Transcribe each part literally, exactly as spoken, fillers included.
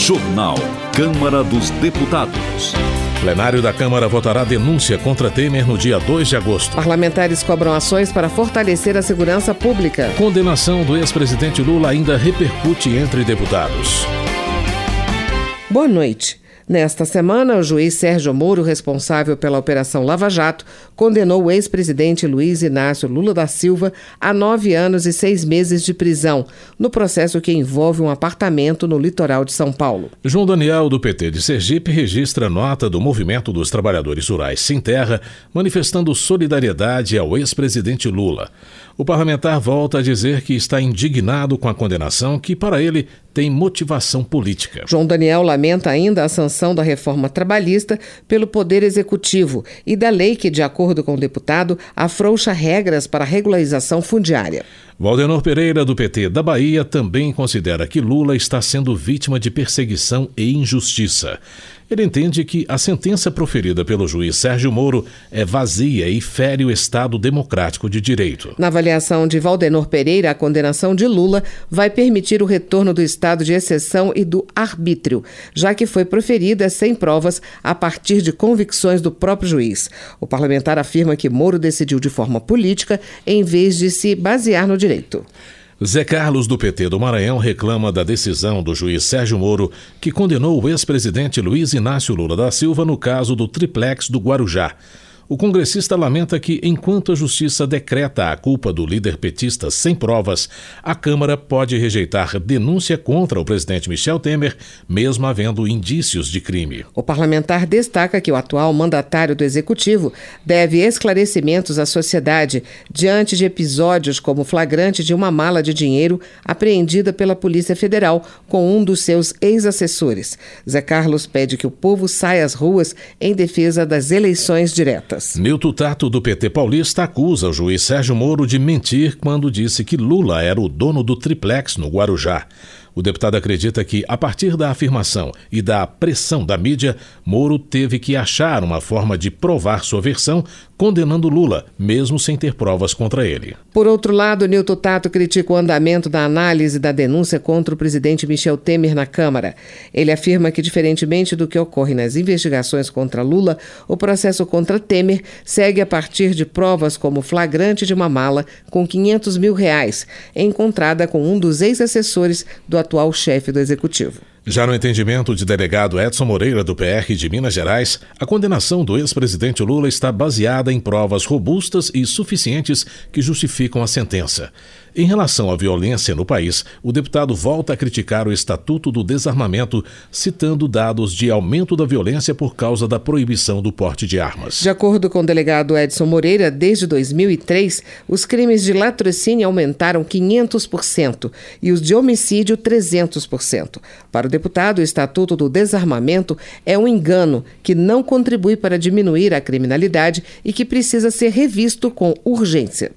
Jornal Câmara dos Deputados. Plenário da Câmara votará denúncia contra Temer no dia dois de agosto. Parlamentares cobram ações para fortalecer a segurança pública. Condenação do ex-presidente Lula ainda repercute entre deputados. Boa noite. Nesta semana, o juiz Sérgio Moro, responsável pela Operação Lava Jato, condenou o ex-presidente Luiz Inácio Lula da Silva a nove anos e seis meses de prisão, no processo que envolve um apartamento no litoral de São Paulo. João Daniel, do P T de Sergipe, registra nota do Movimento dos Trabalhadores Rurais Sem Terra, manifestando solidariedade ao ex-presidente Lula. O parlamentar volta a dizer que está indignado com a condenação, que, para ele, tem motivação política. João Daniel lamenta ainda a sanção da reforma trabalhista pelo Poder Executivo e da lei que, de acordo com o deputado, afrouxa regras para a regularização fundiária. Valdenor Pereira, do P T da Bahia, também considera que Lula está sendo vítima de perseguição e injustiça. Ele entende que a sentença proferida pelo juiz Sérgio Moro é vazia e fere o Estado democrático de direito. Na avaliação de Valdenor Pereira, a condenação de Lula vai permitir o retorno do estado de exceção e do arbítrio, já que foi proferida sem provas a partir de convicções do próprio juiz. O parlamentar afirma que Moro decidiu de forma política em vez de se basear no direito. Zé Carlos, do P T do Maranhão, reclama da decisão do juiz Sérgio Moro, que condenou o ex-presidente Luiz Inácio Lula da Silva no caso do triplex do Guarujá. O congressista lamenta que, enquanto a justiça decreta a culpa do líder petista sem provas, a Câmara pode rejeitar denúncia contra o presidente Michel Temer, mesmo havendo indícios de crime. O parlamentar destaca que o atual mandatário do Executivo deve esclarecimentos à sociedade diante de episódios como o flagrante de uma mala de dinheiro apreendida pela Polícia Federal com um dos seus ex-assessores. Zé Carlos pede que o povo saia às ruas em defesa das eleições diretas. Nilton Tato, do P T paulista, acusa o juiz Sérgio Moro de mentir quando disse que Lula era o dono do triplex no Guarujá. O deputado acredita que, a partir da afirmação e da pressão da mídia, Moro teve que achar uma forma de provar sua versão, condenando Lula, mesmo sem ter provas contra ele. Por outro lado, Nilton Tato critica o andamento da análise da denúncia contra o presidente Michel Temer na Câmara. Ele afirma que, diferentemente do que ocorre nas investigações contra Lula, o processo contra Temer segue a partir de provas como o flagrante de uma mala com quinhentos mil reais, encontrada com um dos ex-assessores do atual chefe do Executivo. Já no entendimento de delegado Edson Moreira, do P R de Minas Gerais, a condenação do ex-presidente Lula está baseada em provas robustas e suficientes que justificam a sentença. Em relação à violência no país, o deputado volta a criticar o Estatuto do Desarmamento, citando dados de aumento da violência por causa da proibição do porte de armas. De acordo com o delegado Edson Moreira, desde dois mil e três, os crimes de latrocínio aumentaram quinhentos por cento e os de homicídio trezentos por cento. Para o deputado, o Estatuto do Desarmamento é um engano que não contribui para diminuir a criminalidade e que precisa ser revisto com urgência.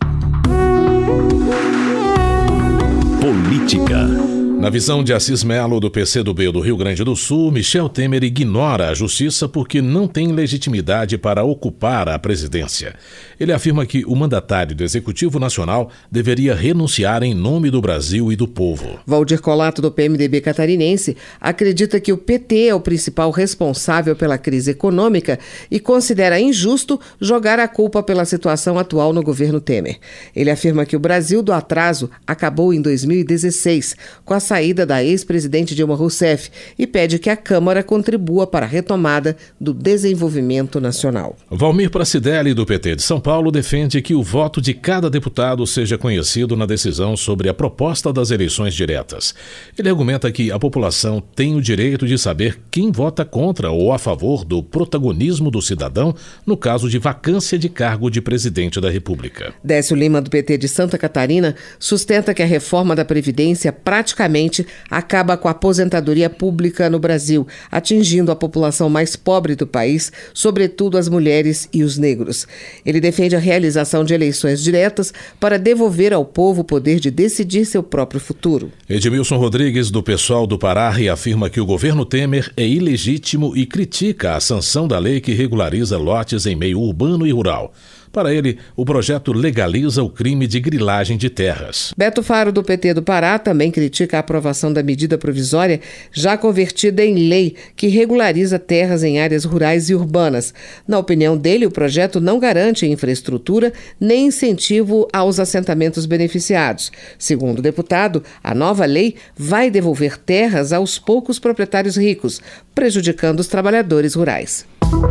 Política. Na visão de Assis Melo, do P C do B do Rio Grande do Sul, Michel Temer ignora a justiça porque não tem legitimidade para ocupar a presidência. Ele afirma que o mandatário do Executivo Nacional deveria renunciar em nome do Brasil e do povo. Valdir Colato, do P M D B catarinense, acredita que o P T é o principal responsável pela crise econômica e considera injusto jogar a culpa pela situação atual no governo Temer. Ele afirma que o Brasil do atraso acabou em dois mil e dezesseis, com a saída da ex-presidente Dilma Rousseff, e pede que a Câmara contribua para a retomada do desenvolvimento nacional. Valmir Pracidelli, do P T de São Paulo, defende que o voto de cada deputado seja conhecido na decisão sobre a proposta das eleições diretas. Ele argumenta que a população tem o direito de saber quem vota contra ou a favor do protagonismo do cidadão no caso de vacância de cargo de presidente da República. Décio Lima, do P T de Santa Catarina, sustenta que a reforma da Previdência praticamente acaba com a aposentadoria pública no Brasil, atingindo a população mais pobre do país, sobretudo as mulheres e os negros. Ele defende a realização de eleições diretas para devolver ao povo o poder de decidir seu próprio futuro. Edmilson Rodrigues, do PSOL do Pará, reafirma que o governo Temer é ilegítimo e critica a sanção da lei que regulariza lotes em meio urbano e rural. Para ele, o projeto legaliza o crime de grilagem de terras. Beto Faro, do P T do Pará, também critica a aprovação da medida provisória já convertida em lei que regulariza terras em áreas rurais e urbanas. Na opinião dele, o projeto não garante infraestrutura nem incentivo aos assentamentos beneficiados. Segundo o deputado, a nova lei vai devolver terras aos poucos proprietários ricos, prejudicando os trabalhadores rurais.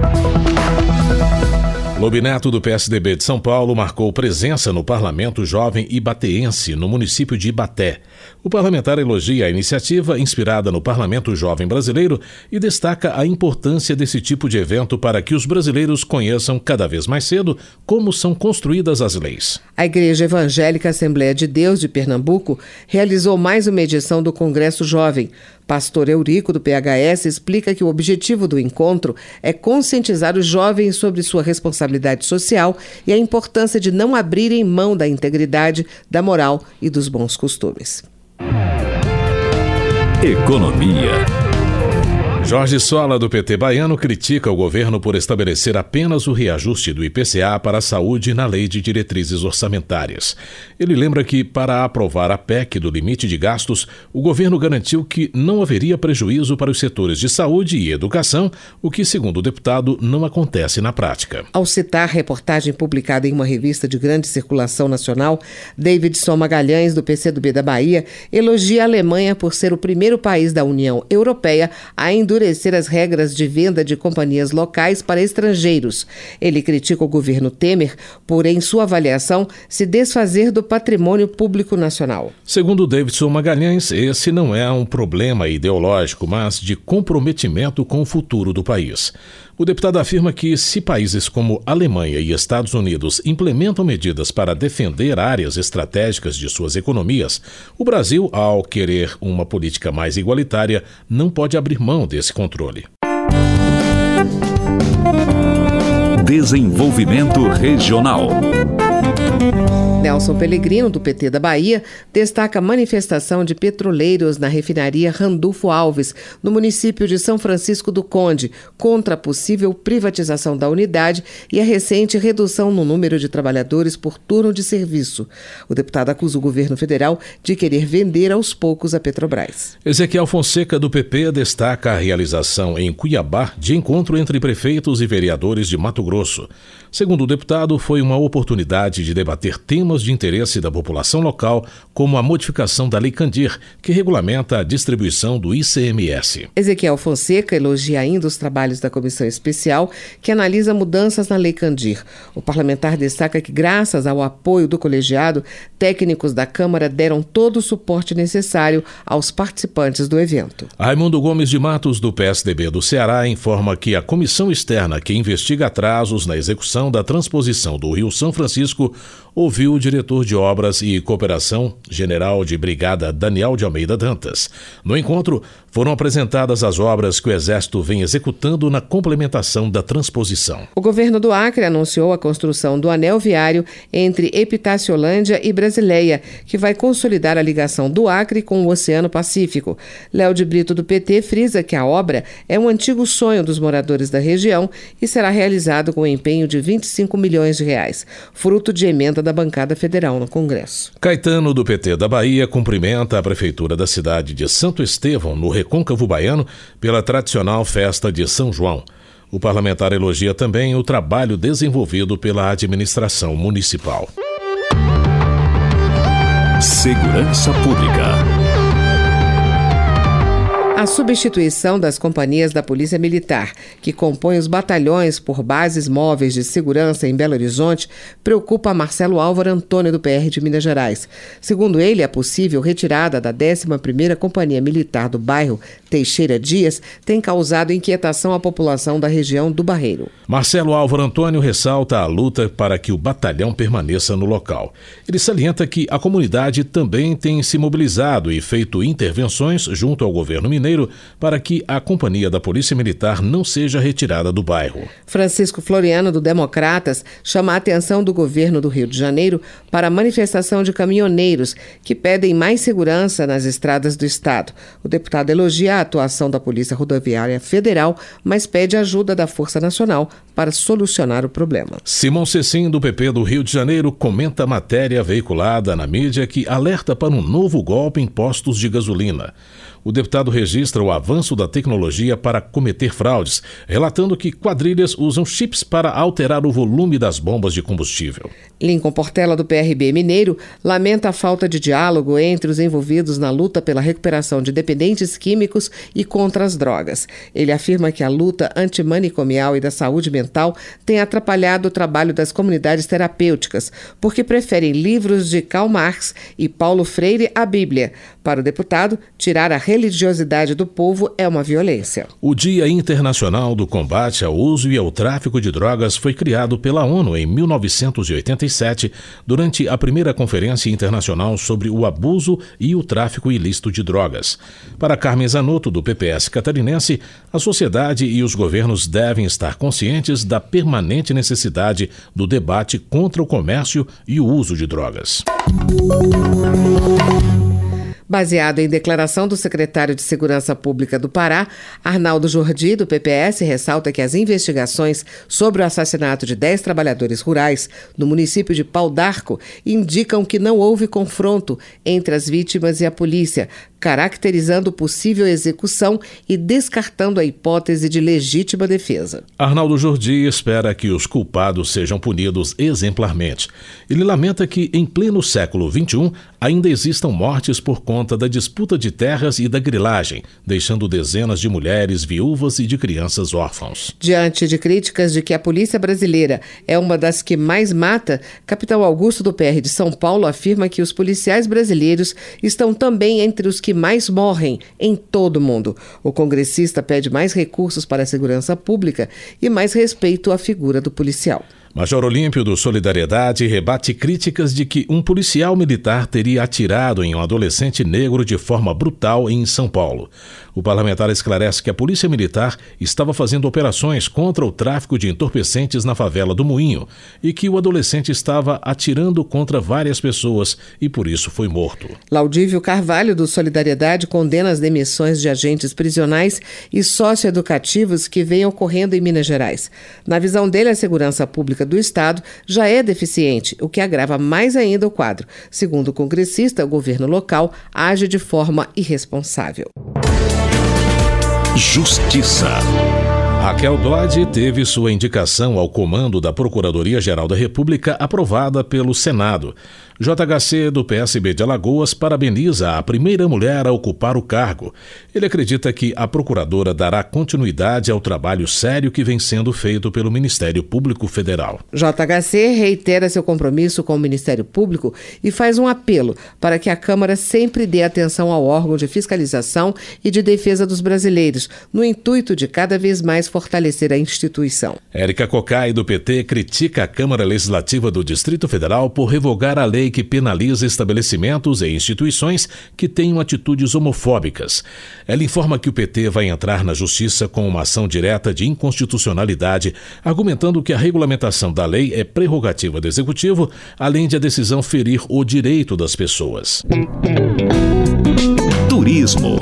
Lobineto, do P S D B de São Paulo, marcou presença no Parlamento Jovem Ibateense, no município de Ibaté. O parlamentar elogia a iniciativa inspirada no Parlamento Jovem Brasileiro e destaca a importância desse tipo de evento para que os brasileiros conheçam cada vez mais cedo como são construídas as leis. A Igreja Evangélica Assembleia de Deus de Pernambuco realizou mais uma edição do Congresso Jovem. Pastor Eurico, do P H S, explica que o objetivo do encontro é conscientizar os jovens sobre sua responsabilidade social e a importância de não abrirem mão da integridade, da moral e dos bons costumes. Economia. Jorge Sola, do P T baiano, critica o governo por estabelecer apenas o reajuste do I P C A para a saúde na Lei de Diretrizes Orçamentárias. Ele lembra que, para aprovar a P E C do limite de gastos, o governo garantiu que não haveria prejuízo para os setores de saúde e educação, o que, segundo o deputado, não acontece na prática. Ao citar reportagem publicada em uma revista de grande circulação nacional, Davidson Magalhães, do P C do B da Bahia, elogia a Alemanha por ser o primeiro país da União Europeia a endurecer as regras de venda de companhias locais para estrangeiros. Ele critica o governo Temer por, em sua avaliação, se desfazer do patrimônio público nacional. Segundo Davidson Magalhães, esse não é um problema ideológico, mas de comprometimento com o futuro do país. O deputado afirma que, se países como Alemanha e Estados Unidos implementam medidas para defender áreas estratégicas de suas economias, o Brasil, ao querer uma política mais igualitária, não pode abrir mão desse controle. Desenvolvimento regional. Nelson Pellegrino, do P T da Bahia, destaca a manifestação de petroleiros na refinaria Randulfo Alves, no município de São Francisco do Conde, contra a possível privatização da unidade e a recente redução no número de trabalhadores por turno de serviço. O deputado acusa o governo federal de querer vender aos poucos a Petrobras. Ezequiel Fonseca, do P P, destaca a realização em Cuiabá de encontro entre prefeitos e vereadores de Mato Grosso. Segundo o deputado, foi uma oportunidade de debater temas de interesse da população local, como a modificação da Lei Candir, que regulamenta a distribuição do I C M S. Ezequiel Fonseca elogia ainda os trabalhos da comissão especial que analisa mudanças na Lei Candir. O parlamentar destaca que, graças ao apoio do colegiado, técnicos da Câmara deram todo o suporte necessário aos participantes do evento. Raimundo Gomes de Matos, do P S D B do Ceará, informa que a comissão externa que investiga atrasos na execução da transposição do Rio São Francisco ouviu o diretor de Obras e Cooperação, general de Brigada Daniel de Almeida Dantas. No encontro, foram apresentadas as obras que o Exército vem executando na complementação da transposição. O governo do Acre anunciou a construção do anel viário entre Epitaciolândia e Brasileia, que vai consolidar a ligação do Acre com o Oceano Pacífico. Léo de Brito, do P T, frisa que a obra é um antigo sonho dos moradores da região e será realizado com empenho de vinte e cinco milhões de reais, fruto de emenda da bancada federal no Congresso. Caetano, do P T da Bahia, cumprimenta a Prefeitura da cidade de Santo Estevão, no Recôncavo Baiano, pela tradicional festa de São João. O parlamentar elogia também o trabalho desenvolvido pela administração municipal. Segurança Pública. A substituição das companhias da Polícia Militar, que compõem os batalhões por bases móveis de segurança em Belo Horizonte, preocupa Marcelo Álvaro Antônio, do P R de Minas Gerais. Segundo ele, a possível retirada da décima primeira Companhia Militar do bairro Teixeira Dias tem causado inquietação à população da região do Barreiro. Marcelo Álvaro Antônio ressalta a luta para que o batalhão permaneça no local. Ele salienta que a comunidade também tem se mobilizado e feito intervenções junto ao governo mineiro para que a companhia da Polícia Militar não seja retirada do bairro. Francisco Floriano, do Democratas, chama a atenção do governo do Rio de Janeiro para a manifestação de caminhoneiros que pedem mais segurança nas estradas do estado. O deputado elogia a atuação da Polícia Rodoviária Federal, mas pede ajuda da Força Nacional para solucionar o problema. Simão Cecim, do P P do Rio de Janeiro, comenta a matéria veiculada na mídia que alerta para um novo golpe em postos de gasolina. O deputado registra o avanço da tecnologia para cometer fraudes, relatando que quadrilhas usam chips para alterar o volume das bombas de combustível. Lincoln Portela, do P R B Mineiro, lamenta a falta de diálogo entre os envolvidos na luta pela recuperação de dependentes químicos e contra as drogas. Ele afirma que a luta antimanicomial e da saúde mental tem atrapalhado o trabalho das comunidades terapêuticas, porque preferem livros de Karl Marx e Paulo Freire à Bíblia. Para o deputado, tirar a religiosidade do povo é uma violência. O Dia Internacional do Combate ao Uso e ao Tráfico de Drogas foi criado pela ONU em mil novecentos e oitenta e sete, durante a primeira Conferência Internacional sobre o Abuso e o Tráfico Ilícito de Drogas. Para Carmen Zanotto, do P P S catarinense, a sociedade e os governos devem estar conscientes da permanente necessidade do debate contra o comércio e o uso de drogas. Baseado em declaração do secretário de Segurança Pública do Pará, Arnaldo Jordi, do P P S, ressalta que as investigações sobre o assassinato de dez trabalhadores rurais no município de Pau d'Arco indicam que não houve confronto entre as vítimas e a polícia, caracterizando possível execução e descartando a hipótese de legítima defesa. Arnaldo Jordi espera que os culpados sejam punidos exemplarmente. Ele lamenta que, em pleno século vinte e um, ainda existam mortes por conta da disputa de terras e da grilagem, deixando dezenas de mulheres viúvas e de crianças órfãos. Diante de críticas de que a polícia brasileira é uma das que mais mata, Capitão Augusto do P R de São Paulo afirma que os policiais brasileiros estão também entre os que mais morrem em todo o mundo. O congressista pede mais recursos para a segurança pública e mais respeito à figura do policial. Major Olímpio, do Solidariedade, rebate críticas de que um policial militar teria atirado em um adolescente negro de forma brutal em São Paulo. O parlamentar esclarece que a Polícia Militar estava fazendo operações contra o tráfico de entorpecentes na favela do Moinho e que o adolescente estava atirando contra várias pessoas e por isso foi morto. Laudívio Carvalho, do Solidariedade, condena as demissões de agentes prisionais e socioeducativos que vêm ocorrendo em Minas Gerais. Na visão dele, a segurança pública do Estado já é deficiente, o que agrava mais ainda o quadro. Segundo o congressista, o governo local age de forma irresponsável. Justiça. Raquel Dodge teve sua indicação ao comando da Procuradoria-Geral da República aprovada pelo Senado. J H C, do P S B de Alagoas, parabeniza a primeira mulher a ocupar o cargo. Ele acredita que a procuradora dará continuidade ao trabalho sério que vem sendo feito pelo Ministério Público Federal. J H C reitera seu compromisso com o Ministério Público e faz um apelo para que a Câmara sempre dê atenção ao órgão de fiscalização e de defesa dos brasileiros, no intuito de cada vez mais fortalecer a instituição. Érica Cocai, do P T, critica a Câmara Legislativa do Distrito Federal por revogar a lei que penaliza estabelecimentos e instituições que tenham atitudes homofóbicas. Ela informa que o P T vai entrar na Justiça com uma ação direta de inconstitucionalidade, argumentando que a regulamentação da lei é prerrogativa do Executivo, além de a decisão ferir o direito das pessoas. Turismo.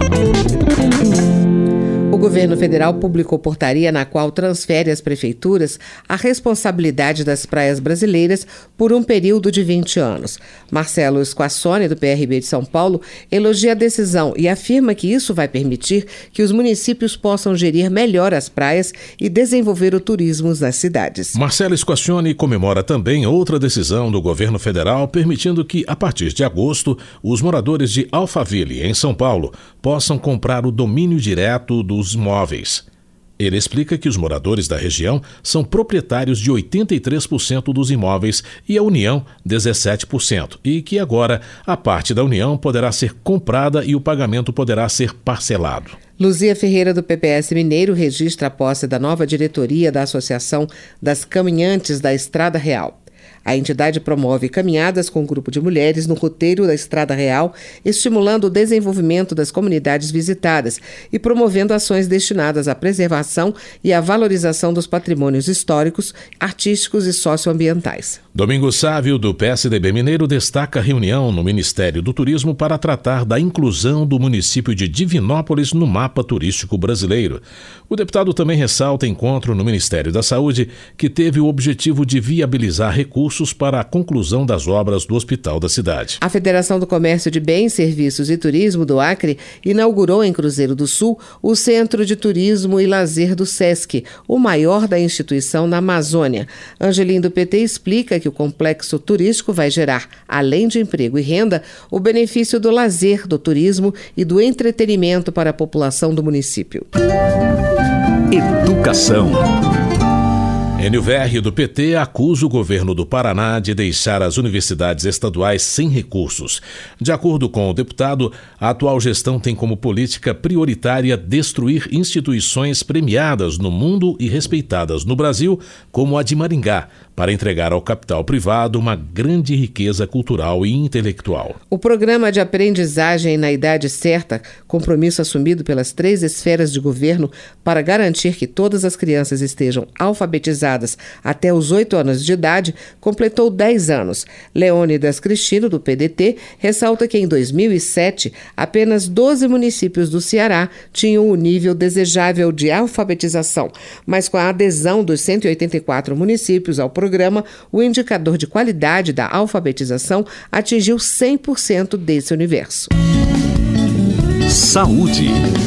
O governo federal publicou portaria na qual transfere às prefeituras a responsabilidade das praias brasileiras por um período de vinte anos. Marcelo Squassone, do P R B de São Paulo, elogia a decisão e afirma que isso vai permitir que os municípios possam gerir melhor as praias e desenvolver o turismo nas cidades. Marcelo Squassone comemora também outra decisão do governo federal permitindo que, a partir de agosto, os moradores de Alphaville, em São Paulo, possam comprar o domínio direto dos imóveis. Ele explica que os moradores da região são proprietários de oitenta e três por cento dos imóveis e a União dezessete por cento, e que agora a parte da União poderá ser comprada e o pagamento poderá ser parcelado. Luzia Ferreira, do P P S Mineiro, registra a posse da nova diretoria da Associação das Caminhantes da Estrada Real. A entidade promove caminhadas com um grupo de mulheres no roteiro da Estrada Real, estimulando o desenvolvimento das comunidades visitadas e promovendo ações destinadas à preservação e à valorização dos patrimônios históricos, artísticos e socioambientais. Domingos Sávio, do P S D B Mineiro, destaca a reunião no Ministério do Turismo para tratar da inclusão do município de Divinópolis no mapa turístico brasileiro. O deputado também ressalta encontro no Ministério da Saúde, que teve o objetivo de viabilizar recursos para a conclusão das obras do hospital da cidade. A Federação do Comércio de Bens, Serviços e Turismo do Acre inaugurou em Cruzeiro do Sul o Centro de Turismo e Lazer do SESC, o maior da instituição na Amazônia. Angelim, do P T, explica que o complexo turístico vai gerar, além de emprego e renda, o benefício do lazer, do turismo e do entretenimento para a população do município. Educação. Enio Verri, do P T, acusa o governo do Paraná de deixar as universidades estaduais sem recursos. De acordo com o deputado, a atual gestão tem como política prioritária destruir instituições premiadas no mundo e respeitadas no Brasil, como a de Maringá, para entregar ao capital privado uma grande riqueza cultural e intelectual. O programa de aprendizagem na idade certa, compromisso assumido pelas três esferas de governo para garantir que todas as crianças estejam alfabetizadas até os oito anos de idade, completou dez anos. Leônidas Cristino, do P D T, ressalta que em dois mil e sete, apenas doze municípios do Ceará tinham o nível desejável de alfabetização, mas com a adesão dos cento e oitenta e quatro municípios ao programa, o indicador de qualidade da alfabetização atingiu cem por cento desse universo. Saúde.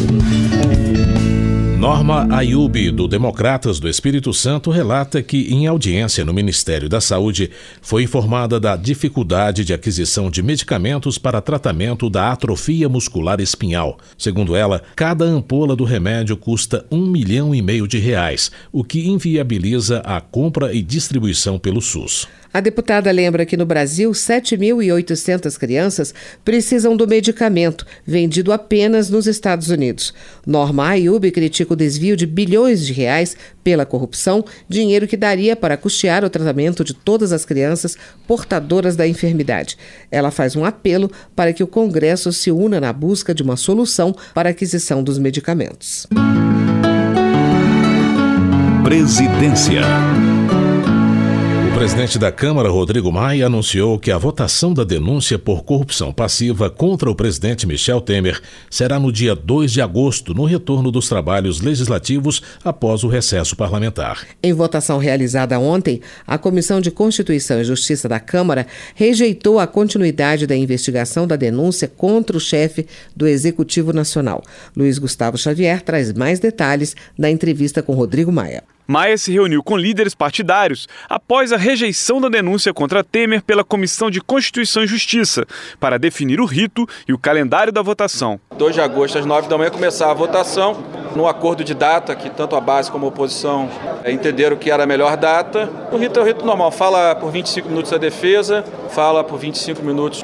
Norma Ayub, do Democratas do Espírito Santo, relata que, em audiência no Ministério da Saúde, foi informada da dificuldade de aquisição de medicamentos para tratamento da atrofia muscular espinhal. Segundo ela, cada ampola do remédio custa um milhão e meio de reais, o que inviabiliza a compra e distribuição pelo SUS. A deputada lembra que no Brasil, sete mil e oitocentas crianças precisam do medicamento, vendido apenas nos Estados Unidos. Norma Ayub critica o desvio de bilhões de reais pela corrupção, dinheiro que daria para custear o tratamento de todas as crianças portadoras da enfermidade. Ela faz um apelo para que o Congresso se una na busca de uma solução para a aquisição dos medicamentos. Presidência. O presidente da Câmara, Rodrigo Maia, anunciou que a votação da denúncia por corrupção passiva contra o presidente Michel Temer será no dia dois de agosto, no retorno dos trabalhos legislativos após o recesso parlamentar. Em votação realizada ontem, a Comissão de Constituição e Justiça da Câmara rejeitou a continuidade da investigação da denúncia contra o chefe do Executivo Nacional. Luiz Gustavo Xavier traz mais detalhes na entrevista com Rodrigo Maia. Maia se reuniu com líderes partidários após a rejeição da denúncia contra Temer pela Comissão de Constituição e Justiça, para definir o rito e o calendário da votação. dois de agosto, às nove da manhã, começar a votação, no acordo de data, que tanto a base como a oposição é, entenderam que era a melhor data. O rito é o rito normal, fala por vinte e cinco minutos a defesa, fala por vinte e cinco minutos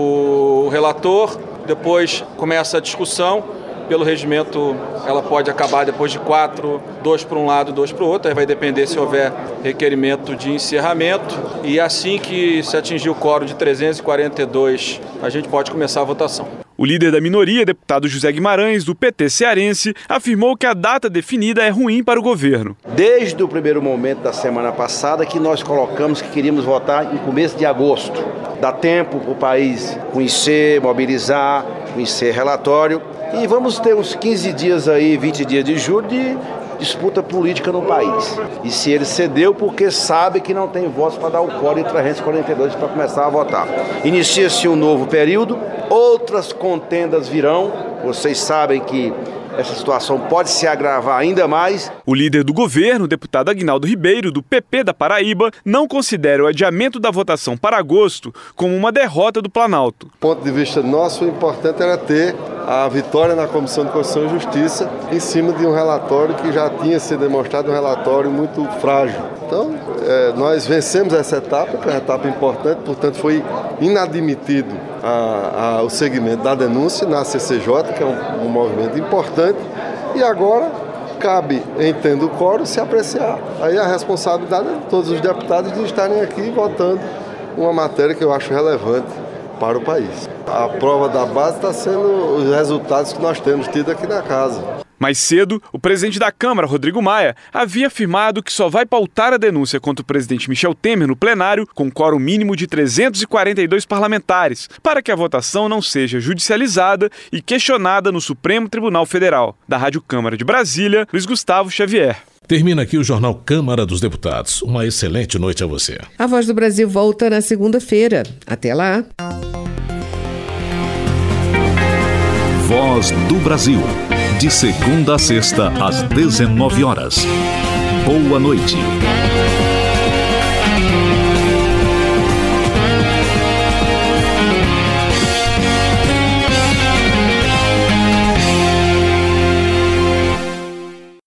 o relator, depois começa a discussão. Pelo regimento, ela pode acabar depois de quatro, dois para um lado, dois para o outro. Aí vai depender se houver requerimento de encerramento. E assim que se atingir o quórum de trezentos e quarenta e dois, a gente pode começar a votação. O líder da minoria, deputado José Guimarães, do P T cearense, afirmou que a data definida é ruim para o governo. Desde o primeiro momento da semana passada que nós colocamos que queríamos votar em começo de agosto. Dá tempo para o país conhecer, mobilizar, conhecer relatório. E vamos ter uns quinze dias aí, vinte dias de julho de disputa política no país. E se ele cedeu, porque sabe que não tem votos para dar o quórum de trezentos e quarenta e dois para começar a votar. Inicia-se um novo período, outras contendas virão. Vocês sabem que essa situação pode se agravar ainda mais. O líder do governo, o deputado Aguinaldo Ribeiro, do P P da Paraíba, não considera o adiamento da votação para agosto como uma derrota do Planalto. Do ponto de vista nosso, o importante era ter a vitória na Comissão de Constituição e Justiça em cima de um relatório que já tinha sido demonstrado um relatório muito frágil. Então, é, nós vencemos essa etapa, que é uma etapa importante, portanto foi inadmitido a, a, o segmento da denúncia na C C J, que é um, um movimento importante, e agora cabe, entendo o quórum, se apreciar. Aí a responsabilidade é de todos os deputados de estarem aqui votando uma matéria que eu acho relevante para o país. A prova da base está sendo os resultados que nós temos tido aqui na casa. Mais cedo, o presidente da Câmara, Rodrigo Maia, havia afirmado que só vai pautar a denúncia contra o presidente Michel Temer no plenário com quórum mínimo de trezentos e quarenta e dois parlamentares, para que a votação não seja judicializada e questionada no Supremo Tribunal Federal. Da Rádio Câmara de Brasília, Luiz Gustavo Xavier. Termina aqui o Jornal Câmara dos Deputados. Uma excelente noite a você. A Voz do Brasil volta na segunda-feira. Até lá. Voz do Brasil. De segunda a sexta, às dezenove horas. Boa noite.